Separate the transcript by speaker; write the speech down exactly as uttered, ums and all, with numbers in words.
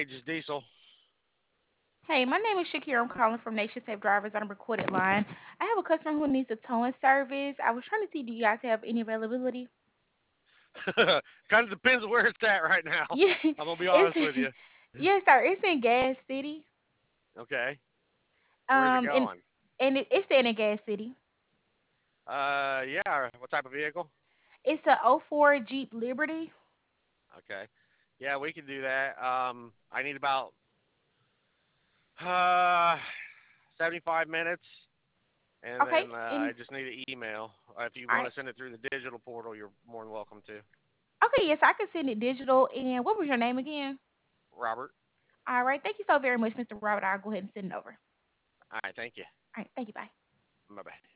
Speaker 1: Just Diesel.
Speaker 2: Hey, my name is Shakira. I'm calling from Nation Safe Drivers on a recorded line. I have a customer who needs a towing service. I was trying to see, do you guys have any availability?
Speaker 1: Kind of depends where it's at right now.
Speaker 2: Yeah,
Speaker 1: I'm gonna be
Speaker 2: it's
Speaker 1: honest with you.
Speaker 2: yes, sir. It's in Gas City.
Speaker 1: Okay. Where's it
Speaker 2: Um, and
Speaker 1: going?
Speaker 2: and it, it's staying in Gas City.
Speaker 1: Uh, yeah. What type of vehicle?
Speaker 2: It's a oh 04 Jeep Liberty.
Speaker 1: Okay. Yeah, we can do that. Um, I need about uh seventy-five minutes, and
Speaker 2: Okay,
Speaker 1: then uh, I
Speaker 2: and
Speaker 1: just need an email. Uh, if you
Speaker 2: all
Speaker 1: want
Speaker 2: right.
Speaker 1: to send it through the digital portal, you're more than welcome to.
Speaker 2: Okay, yes, I can send it digital. And what was your name again?
Speaker 1: Robert.
Speaker 2: All right, thank you so very much, mister Robert. I'll go ahead and send it over.
Speaker 1: All right. Thank you.
Speaker 2: All right, thank you. Bye.
Speaker 1: Bye bye.